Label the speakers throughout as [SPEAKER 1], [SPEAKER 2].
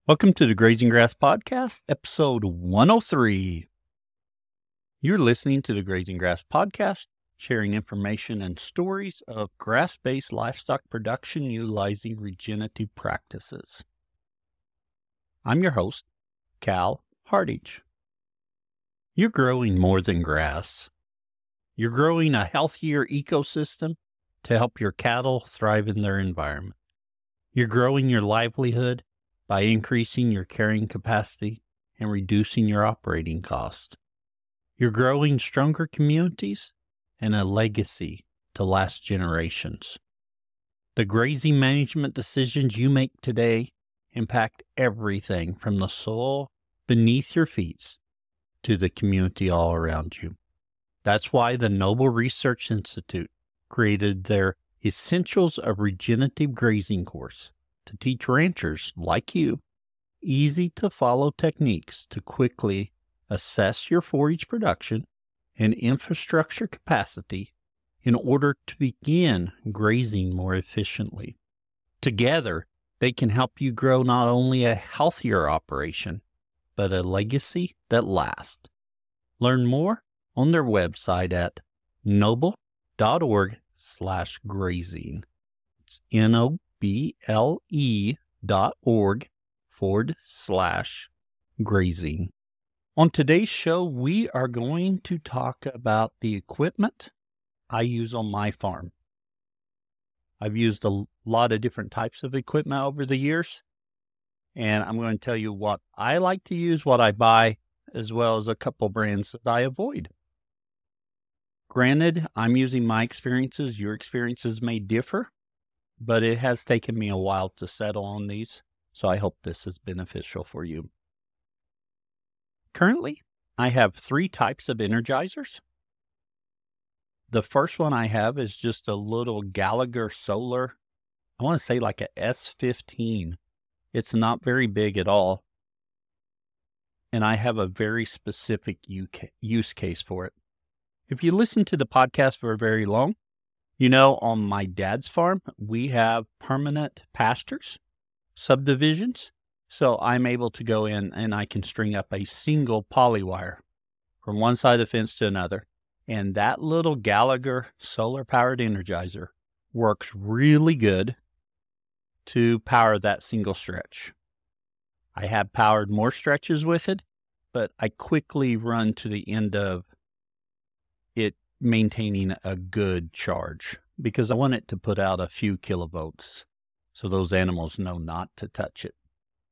[SPEAKER 1] Welcome to the Grazing Grass Podcast, episode 103. You're listening to the Grazing Grass Podcast, sharing information and stories of grass-based livestock production utilizing regenerative practices. I'm your host, Cal Hardage. You're growing more than grass. You're growing a healthier ecosystem to help your cattle thrive in their environment. You're growing your livelihood by increasing your carrying capacity and reducing your operating cost. You're growing stronger communities and a legacy to last generations. The grazing management decisions you make today impact everything from the soil beneath your feet to the community all around you. That's why the Noble Research Institute created their Essentials of Regenerative Grazing course to teach ranchers like you easy-to-follow techniques to quickly assess your forage production and infrastructure capacity in order to begin grazing more efficiently. Together, they can help you grow not only a healthier operation, but a legacy that lasts. Learn more on their website at noble.org/grazing. It's noble.org/grazing. On today's show, we are going to talk about the equipment I use on my farm. I've used a lot of different types of equipment over the years, and I'm going to tell you what I like to use, what I buy, as well as a couple brands that I avoid. Granted, I'm using my experiences. Your experiences may differ, but it has taken me a while to settle on these, so I hope this is beneficial for you. Currently, I have 3 types of energizers. The first one I have is just a little Gallagher Solar, I want to say like a S15. It's not very big at all, and I have a very specific use case for it. If you listen to the podcast for very long, you know, on my dad's farm, we have permanent pastures, subdivisions, so I'm able to go in and I can string up a single polywire from one side of the fence to another, and that little Gallagher solar-powered energizer works really good to power that single stretch. I have powered more stretches with it, but I quickly run to the end of it maintaining a good charge because I want it to put out a few kilovolts so those animals know not to touch it.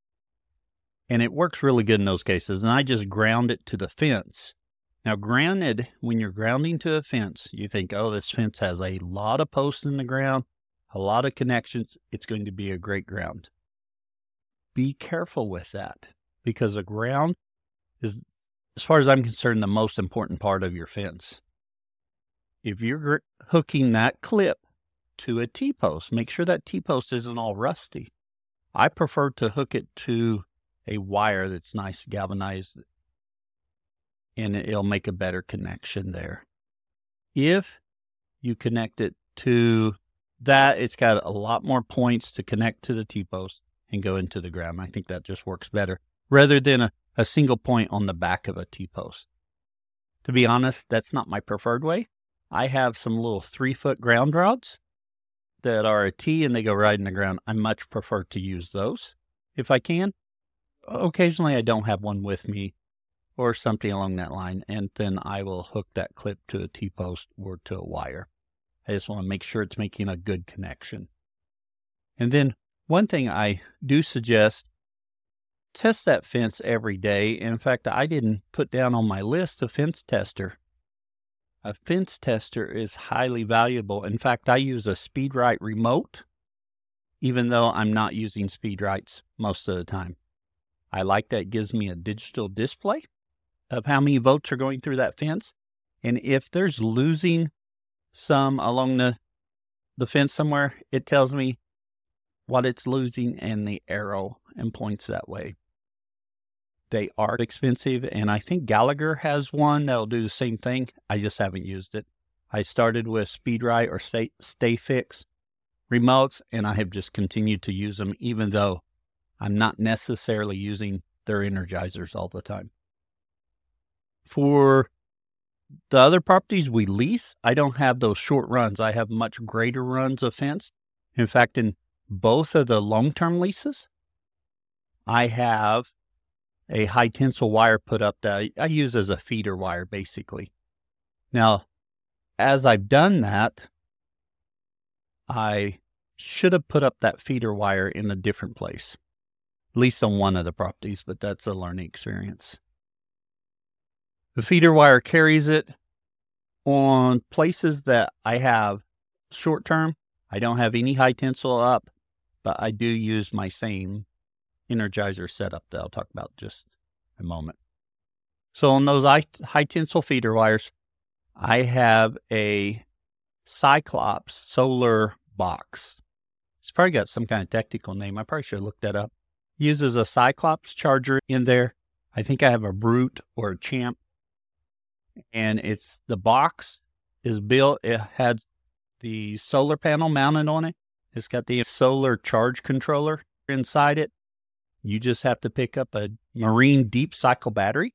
[SPEAKER 1] And it works really good in those cases, and I just ground it to the fence. Now, granted, when you're grounding to a fence, you think, oh, this fence has a lot of posts in the ground, a lot of connections, it's going to be a great ground. Be careful with that because a ground is, as far as I'm concerned, the most important part of your fence. If you're hooking that clip to a T-post, make sure that T-post isn't all rusty. I prefer to hook it to a wire that's nice galvanized, and it'll make a better connection there. If you connect it to that, it's got a lot more points to connect to the T-post and go into the ground. I think that just works better rather than a single point on the back of a T-post. To be honest, that's not my preferred way. I have some little 3-foot ground rods that are a T and they go right in the ground. I much prefer to use those if I can. Occasionally I don't have one with me or something along that line, and then I will hook that clip to a T-post or to a wire. I just want to make sure it's making a good connection. And then one thing I do suggest, test that fence every day. In fact, I didn't put down on my list a fence tester. A fence tester is highly valuable. In fact, I use a SpeedRite remote, even though I'm not using SpeedRites most of the time. I like that it gives me a digital display of how many volts are going through that fence. And if there's losing some along the fence somewhere, it tells me what it's losing and the arrow and points that way. They are expensive, and I think Gallagher has one that'll do the same thing. I just haven't used it. I started with SpeedRite or StayFix remotes, and I have just continued to use them, even though I'm not necessarily using their energizers all the time. For the other properties we lease, I don't have those short runs. I have much greater runs of fence. In fact, in both of the long-term leases, I have a high tensile wire put up that I use as a feeder wire, basically. Now, as I've done that, I should have put up that feeder wire in a different place, at least on one of the properties, but that's a learning experience. The feeder wire carries it on places that I have short term. I don't have any high tensile up, but I do use my same energizer setup that I'll talk about just a moment. So on those high tensile feeder wires, I have a Cyclops solar box. It's probably got some kind of technical name. I probably should have looked that up. Uses a Cyclops charger in there. I think I have a Brute or a Champ. And the box is built, it has the solar panel mounted on it. It's got the solar charge controller inside it. You just have to pick up a Marine deep cycle battery.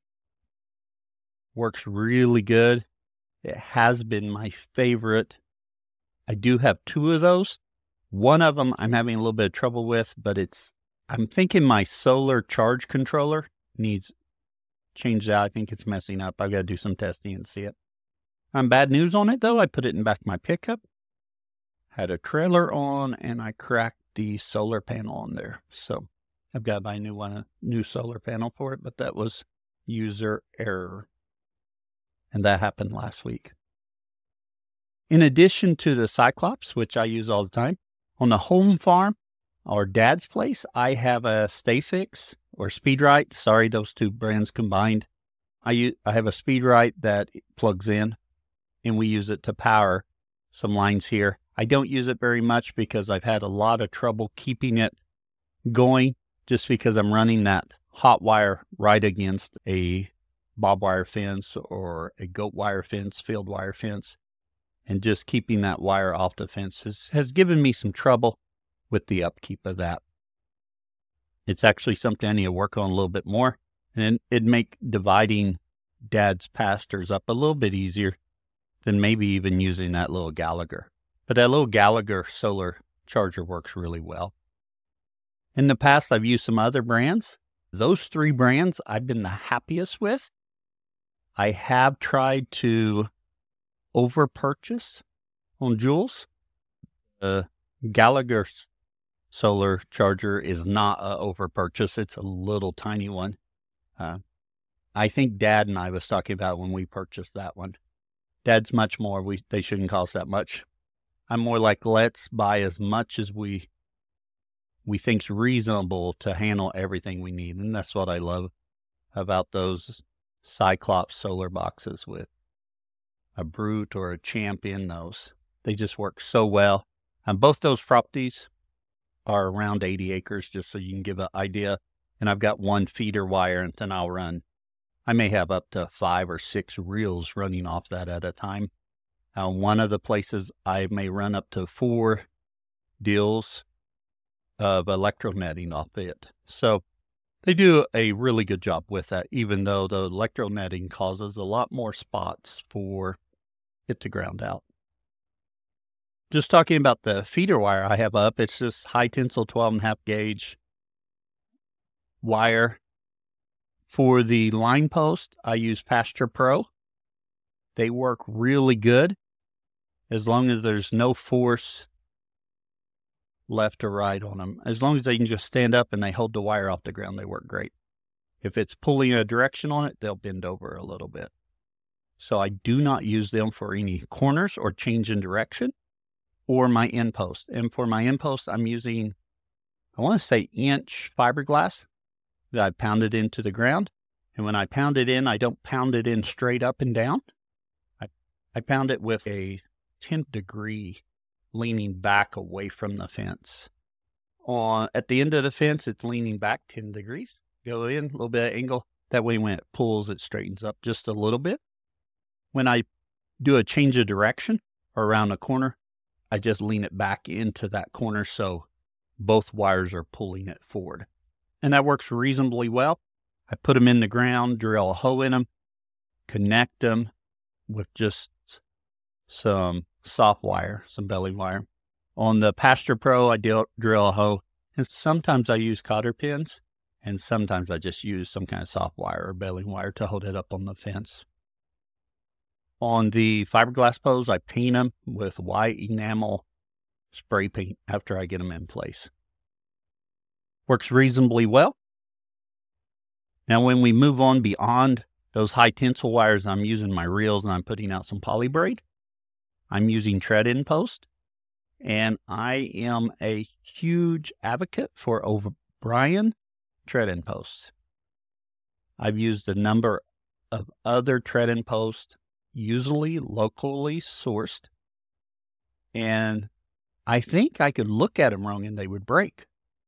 [SPEAKER 1] Works really good. It has been my favorite. I do have two of those. One of them I'm having a little bit of trouble with, but I'm thinking my solar charge controller needs changed out. I think it's messing up. I've got to do some testing and see it. Bad news on it, though. I put it in back of my pickup, had a trailer on, and I cracked the solar panel on there. So I've got to buy a new solar panel for it, but that was user error. And that happened last week. In addition to the Cyclops, which I use all the time, on the home farm, our dad's place, I have a StayFix or SpeedRite. Sorry, those two brands combined. I have a SpeedRite that plugs in, and we use it to power some lines here. I don't use it very much because I've had a lot of trouble keeping it going just because I'm running that hot wire right against a bob wire fence or a goat wire fence, field wire fence. And just keeping that wire off the fence has given me some trouble with the upkeep of that. It's actually something I need to work on a little bit more. And it'd make dividing Dad's pastures up a little bit easier than maybe even using that little Gallagher. But that little Gallagher solar charger works really well. In the past, I've used some other brands. Those three brands I've been the happiest with. I have tried to over-purchase on Jules. Gallagher solar charger is not an over-purchase. It's a little tiny one. I think Dad and I was talking about when we purchased that one. Dad's much more. They shouldn't cost that much. I'm more like, let's buy as much as we think's reasonable to handle everything we need. And that's what I love about those Cyclops solar boxes with a Brute or a Champ in those. They just work so well. And both those properties are around 80 acres, just so you can give an idea. And I've got one feeder wire, and then I may have up to 5 or 6 reels running off that at a time. One of the places I may run up to 4 deals of electronetting off it. So they do a really good job with that, even though the electronetting causes a lot more spots for it to ground out. Just talking about the feeder wire I have up, it's just high tensile 12.5 gauge wire. For the line post, I use Pasture Pro. They work really good as long as there's no force left or right on them. As long as they can just stand up and they hold the wire off the ground, they work great. If it's pulling a direction on it, they'll bend over a little bit. So I do not use them for any corners or change in direction or my end post. And for my end post, I'm using, I want to say inch fiberglass that I pounded into the ground. And when I pound it in, I don't pound it in straight up and down. I pound it with a 10-degree leaning back away from the fence. At the end of the fence, it's leaning back 10 degrees. Go in, a little bit of angle. That way when it pulls, it straightens up just a little bit. When I do a change of direction or around a corner, I just lean it back into that corner so both wires are pulling it forward. and that works reasonably well. I put them in the ground, drill a hole in them, connect them with just some soft wire, some belly wire. On the Pasture Pro, I drill a hole, and sometimes I use cotter pins, and sometimes I just use some kind of soft wire or belly wire to hold it up on the fence. On the fiberglass poles, I paint them with white enamel spray paint after I get them in place. Works reasonably well. Now, when we move on beyond those high tensile wires, I'm using my reels and I'm putting out some poly braid. I'm using tread-in post, and I am a huge advocate for O'Brien tread-in posts. I've used a number of other tread-in posts, usually locally sourced, and I think I could look at them wrong and they would break.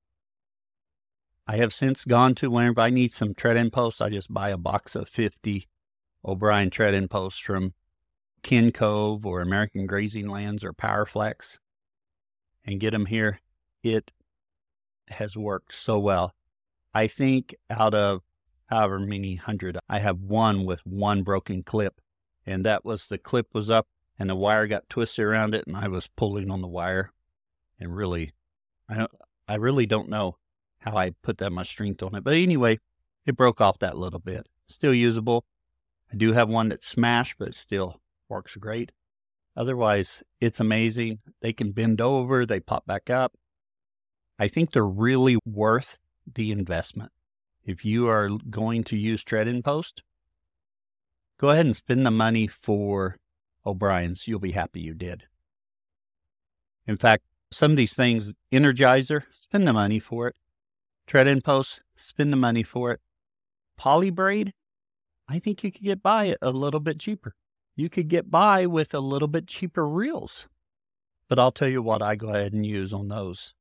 [SPEAKER 1] I have since gone to whenever I need some tread-in posts, I just buy a box of 50 O'Brien tread-in posts from Ken Cove or American Grazing Lands or Powerflex and get them here. It has worked so well. I think out of however many hundred, I have one with one broken clip, and that was the clip was up and the wire got twisted around it and I was pulling on the wire, and really, I really don't know how I put that much strength on it. But anyway, it broke off that little bit. Still usable. I do have one that's smashed, but it still works great. Otherwise, it's amazing. They can bend over. They pop back up. I think they're really worth the investment. If you are going to use tread-in post, go ahead and spend the money for O'Brien's. You'll be happy you did. In fact, some of these things, Energizer, spend the money for it. Tread-in post, spend the money for it. Poly braid, I think you could get by it a little bit cheaper. You could get by with a little bit cheaper reels. But I'll tell you what I go ahead and use on those.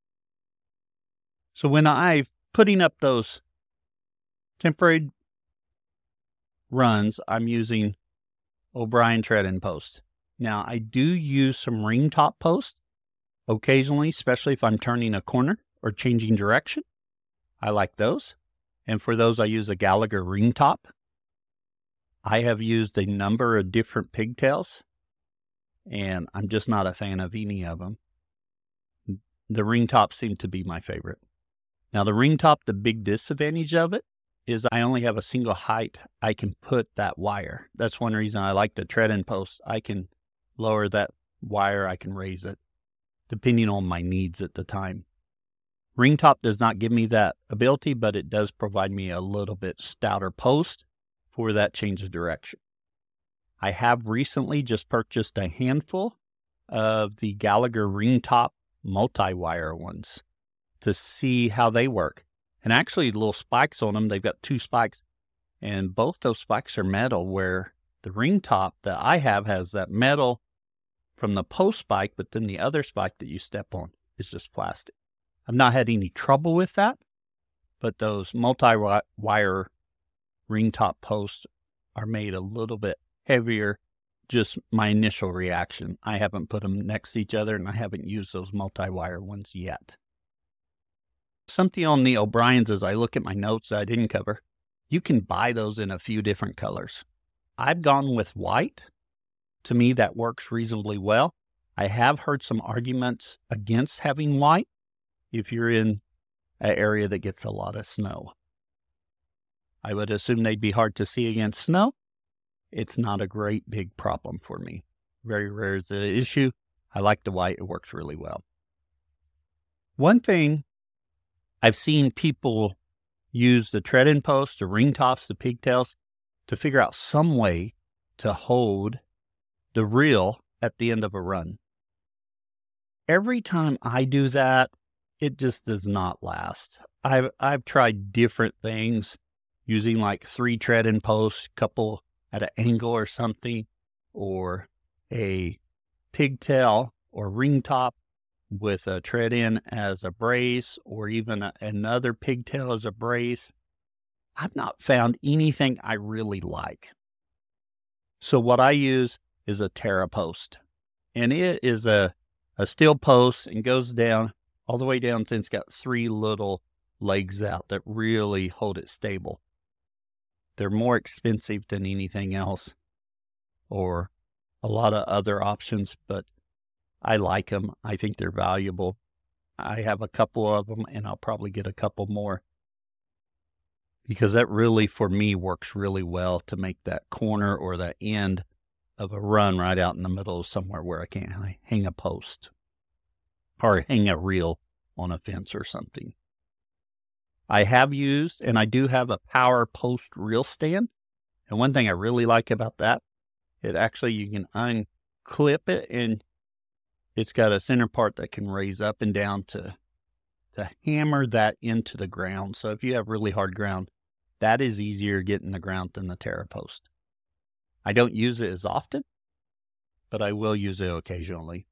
[SPEAKER 1] So when I'm putting up those temporary runs, I'm using O'Brien tread-in post. Now, I do use some ring top post occasionally, especially if I'm turning a corner or changing direction. I like those. And for those, I use a Gallagher ring top. I have used a number of different pigtails, and I'm just not a fan of any of them. The ring top seemed to be my favorite. Now, the ring top, the big disadvantage of it is I only have a single height I can put that wire. That's one reason I like the tread-in post. I can lower that wire, I can raise it, depending on my needs at the time. Ring top does not give me that ability, but it does provide me a little bit stouter post for that change of direction. I have recently just purchased a handful of the Gallagher ring top multi-wire ones to see how they work. And actually, little spikes on them, they've got 2 spikes, and both those spikes are metal, where the ring top that I have has that metal from the post spike, but then the other spike that you step on is just plastic. I've not had any trouble with that, but those multi-wire ring top posts are made a little bit heavier. Just my initial reaction. I haven't put them next to each other, and I haven't used those multi-wire ones yet. Something on the O'Brien's as I look at my notes that I didn't cover, you can buy those in a few different colors. I've gone with white. To me, that works reasonably well. I have heard some arguments against having white if you're in an area that gets a lot of snow. I would assume they'd be hard to see against snow. It's not a great big problem for me. Very rare is the issue. I like the white. It works really well. One thing I've seen people use the tread-in posts, the ring tops, the pigtails to figure out some way to hold the reel at the end of a run. Every time I do that, it just does not last. I've tried different things using like 3 tread-in posts, couple at an angle or something, or a pigtail or ring top with a tread-in as a brace, or even another pigtail as a brace. I've not found anything I really like. So what I use is a Terra post, and it is a steel post and goes down all the way down, since it's got 3 little legs out that really hold it stable. They're more expensive than anything else or a lot of other options, but I like them. I think they're valuable. I have a couple of them, and I'll probably get a couple more because that really, for me, works really well to make that corner or the end of a run right out in the middle of somewhere where I can't hang a post or hang a reel on a fence or something. I have used, and I do have a power post reel stand. And one thing I really like about that, it actually, you can unclip it and it's got a center part that can raise up and down to hammer that into the ground. So if you have really hard ground, that is easier to get in the ground than the TerraPost. I don't use it as often, but I will use it occasionally.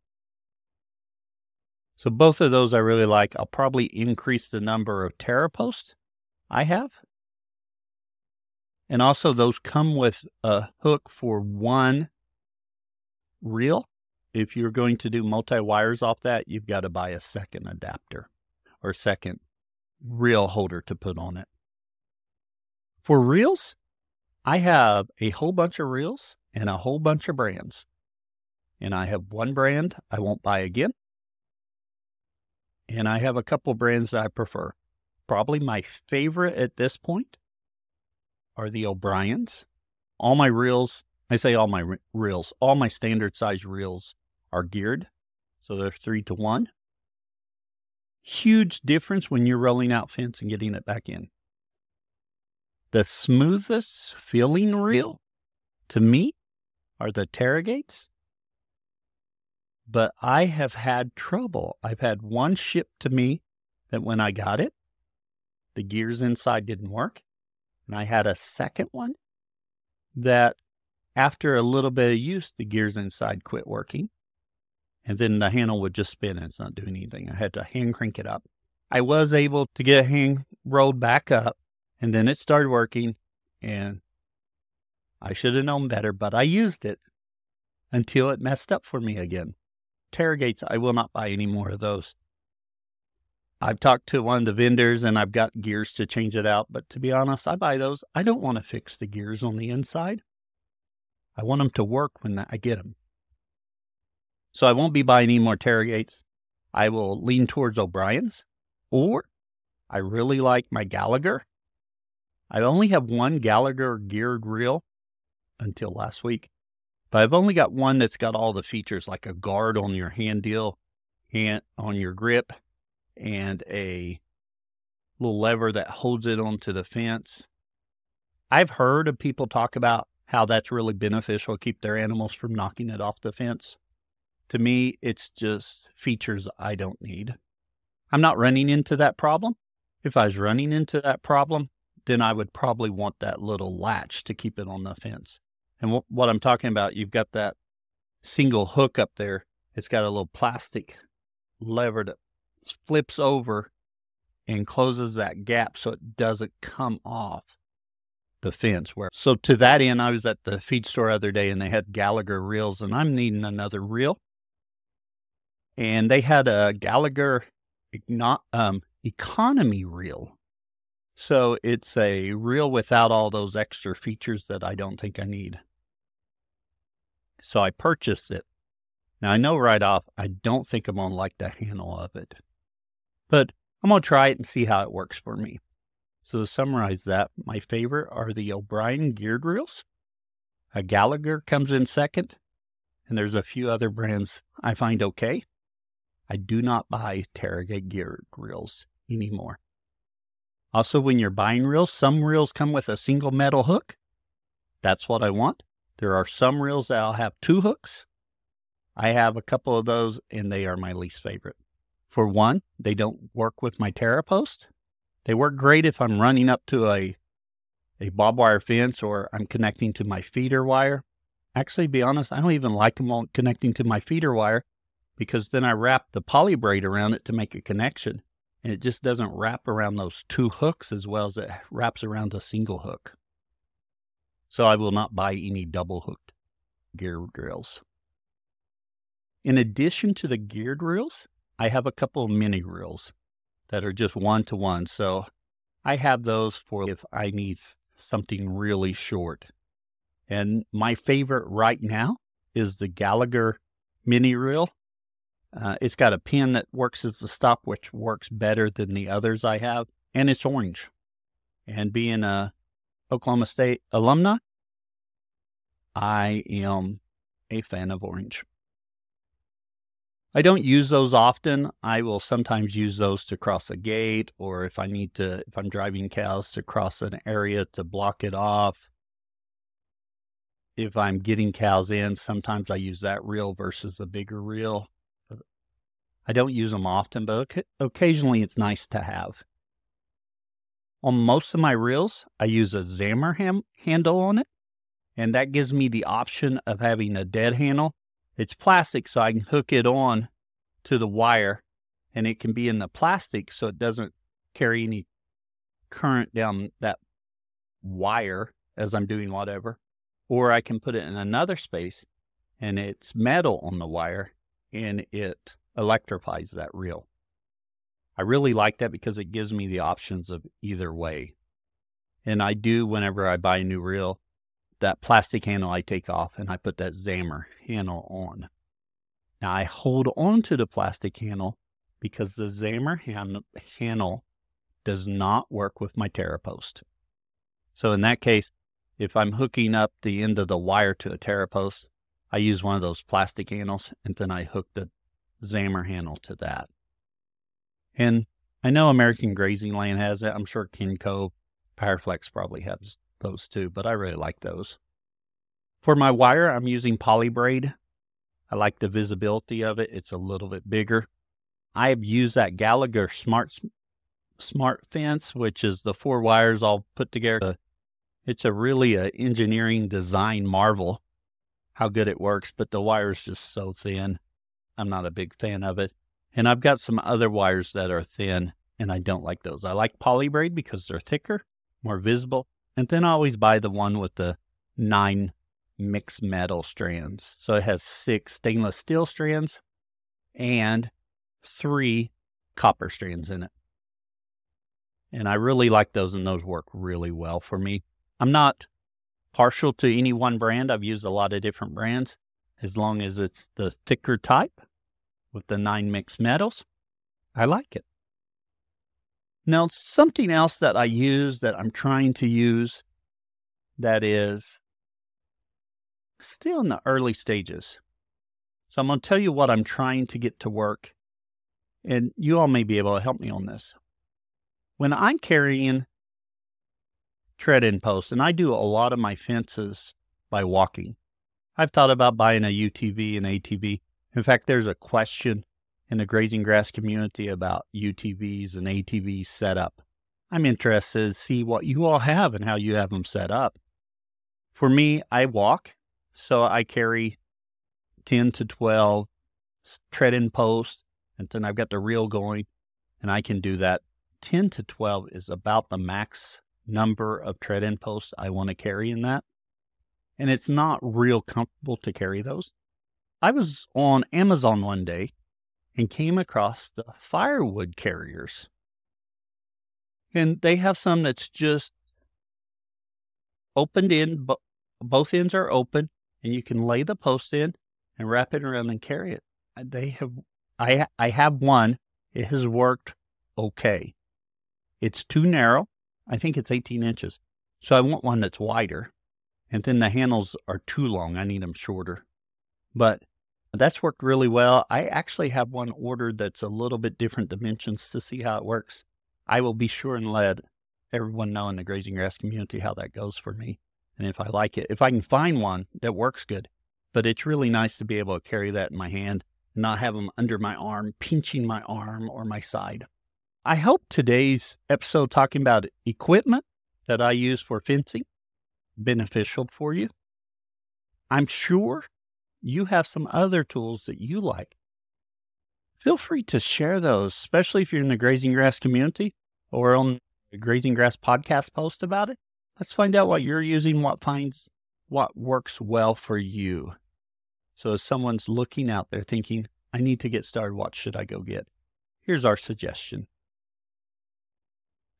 [SPEAKER 1] So both of those I really like. I'll probably increase the number of TerraPosts I have. And also those come with a hook for one reel. If you're going to do multi-wires off that, you've got to buy a second adapter or second reel holder to put on it. For reels, I have a whole bunch of reels and a whole bunch of brands. And I have one brand I won't buy again. And I have a couple brands that I prefer. Probably my favorite at this point are the O'Briens. All my reels, I say all my reels, all my standard size reels are geared. So they're 3-to-1. Huge difference when you're rolling out fence and getting it back in. The smoothest feeling reel to me are the Terragates. But I have had trouble. I've had one shipped to me that when I got it, the gears inside didn't work. And I had a second one that after a little bit of use, the gears inside quit working. And then the handle would just spin and it's not doing anything. I had to hand crank it up. I was able to get a hand rolled back up and then it started working and I should have known better, but I used it until it messed up for me again. Terragates, I will not buy any more of those. I've talked to one of the vendors and I've got gears to change it out, but to be honest, I buy those. I don't want to fix the gears on the inside. I want them to work when I get them. So I won't be buying any more Terragates. I will lean towards O'Brien's, or I really like my Gallagher. I only have one Gallagher geared reel until last week, but I've only got one that's got all the features like a guard on your hand deal, hand on your grip, and a little lever that holds it onto the fence. I've heard of people talk about how that's really beneficial, keep their animals from knocking it off the fence. To me, it's just features I don't need. I'm not running into that problem. If I was running into that problem, then I would probably want that little latch to keep it on the fence. And what I'm talking about, you've got that single hook up there. It's got a little plastic lever that flips over and closes that gap so it doesn't come off the fence. So to that end, I was at the feed store the other day and they had Gallagher reels and I'm needing another reel. And they had a Gallagher economy reel. So it's a reel without all those extra features that I don't think I need. So I purchased it. Now I know right off, I don't think I'm going to like the handle of it. But I'm going to try it and see how it works for me. So to summarize that, my favorite are the O'Brien geared reels. A Gallagher comes in second. And there's a few other brands I find okay. I do not buy Terragate geared reels anymore. Also, when you're buying reels, some reels come with a single metal hook. That's what I want. There are some reels that I'll have 2 hooks. I have a couple of those, and they are my least favorite. For one, they don't work with my TerraPost. They work great if I'm running up to a barbed wire fence or I'm connecting to my feeder wire. Actually, to be honest, I don't even like them connecting to my feeder wire because then I wrap the poly braid around it to make a connection. And it just doesn't wrap around those 2 hooks as well as it wraps around a single hook. So I will not buy any double hooked geared reels. In addition to the geared reels, I have a couple of mini reels that are just 1-to-1. So I have those for if I need something really short. And my favorite right now is the Gallagher mini reel. It's got a pin that works as the stop, which works better than the others I have, and it's orange. And being a Oklahoma State alumni, I am a fan of orange. I don't use those often. I will sometimes use those to cross a gate, or if I'm driving cows to cross an area to block it off. If I'm getting cows in, sometimes I use that reel versus a bigger reel. I don't use them often, but occasionally it's nice to have. On most of my reels, I use a Zammer handle on it, and that gives me the option of having a dead handle. It's plastic, so I can hook it on to the wire, and it can be in the plastic so it doesn't carry any current down that wire as I'm doing whatever. Or I can put it in another space, and it's metal on the wire, and it electrifies that reel. I really like that because it gives me the options of either way. And I do, whenever I buy a new reel, that plastic handle I take off and I put that Zammer handle on. Now I hold on to the plastic handle because the Zammer handle does not work with my TerraPost. So in that case, if I'm hooking up the end of the wire to a TerraPost, I use one of those plastic handles, and then I hook the Zammer handle to that. And I know American Grazing Land has it. I'm sure Kenco, Powerflex probably has those too, but I really like those. For my wire, I'm using Polybraid. I like the visibility of it. It's a little bit bigger. I have used that Gallagher Smart Fence, which is the 4 wires all put together. It's really an engineering design marvel how good it works, but the wire is just so thin. I'm not a big fan of it. And I've got some other wires that are thin, and I don't like those. I like Polybraid because they're thicker, more visible. And then I always buy the one with the 9 mixed metal strands. So it has 6 stainless steel strands and 3 copper strands in it. And I really like those, and those work really well for me. I'm not partial to any one brand. I've used a lot of different brands. As long as it's the thicker type with the 9 mixed metals, I like it. Now, something else that I use that I'm trying to use that is still in the early stages. So I'm going to tell you what I'm trying to get to work, and you all may be able to help me on this. When I'm carrying tread-in posts, and I do a lot of my fences by walking, I've thought about buying a UTV and ATV. In fact, there's a question in the grazing grass community about UTVs and ATVs set up. I'm interested to see what you all have and how you have them set up. For me, I walk, so I carry 10 to 12 tread-in posts, and then I've got the reel going, and I can do that. 10 to 12 is about the max number of tread-in posts I want to carry in that. And it's not real comfortable to carry those. I was on Amazon one day and came across the firewood carriers. And they have some that's just opened in, both ends are open, and you can lay the post in and wrap it around and carry it. I have one. It has worked okay. It's too narrow. I think it's 18 inches. So I want one that's wider. And then the handles are too long. I need them shorter. But that's worked really well. I actually have one ordered that's a little bit different dimensions to see how it works. I will be sure and let everyone know in the grazing grass community how that goes for me. And if I like it, if I can find one that works good. But it's really nice to be able to carry that in my hand and not have them under my arm, pinching my arm or my side. I hope today's episode talking about equipment that I use for fencing beneficial for you. I'm sure you have some other tools that you like. Feel free to share those, especially if you're in the grazing grass community or on the Grazing Grass podcast post about it. Let's find out what you're using, what works well for you. So as someone's looking out there thinking, I need to get started, what should I go get? Here's our suggestion.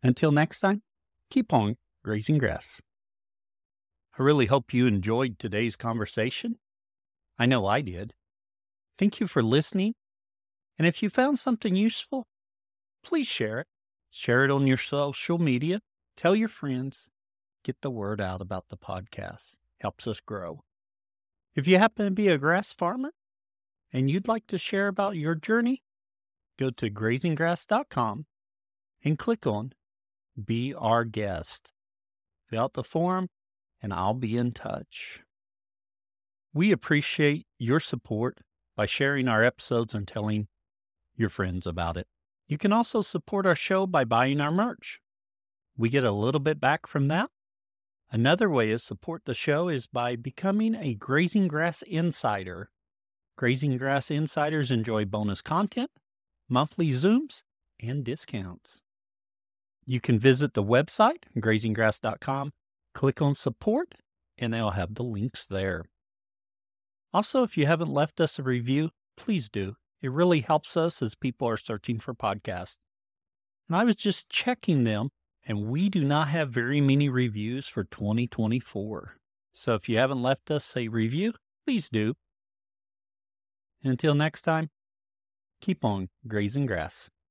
[SPEAKER 1] Until next time, keep on grazing grass. I really hope you enjoyed today's conversation. I know I did. Thank you for listening. And if you found something useful, please share it. Share it on your social media. Tell your friends. Get the word out about the podcast. Helps us grow. If you happen to be a grass farmer and you'd like to share about your journey, go to grazinggrass.com and click on Be Our Guest. Fill out the form and I'll be in touch. We appreciate your support by sharing our episodes and telling your friends about it. You can also support our show by buying our merch. We get a little bit back from that. Another way to support the show is by becoming a Grazing Grass Insider. Grazing Grass Insiders enjoy bonus content, monthly Zooms, and discounts. You can visit the website, grazinggrass.com, click on support, and they'll have the links there. Also, if you haven't left us a review, please do. It really helps us as people are searching for podcasts. And I was just checking them, and we do not have very many reviews for 2024. So if you haven't left us a review, please do. Until next time, keep on grazing grass.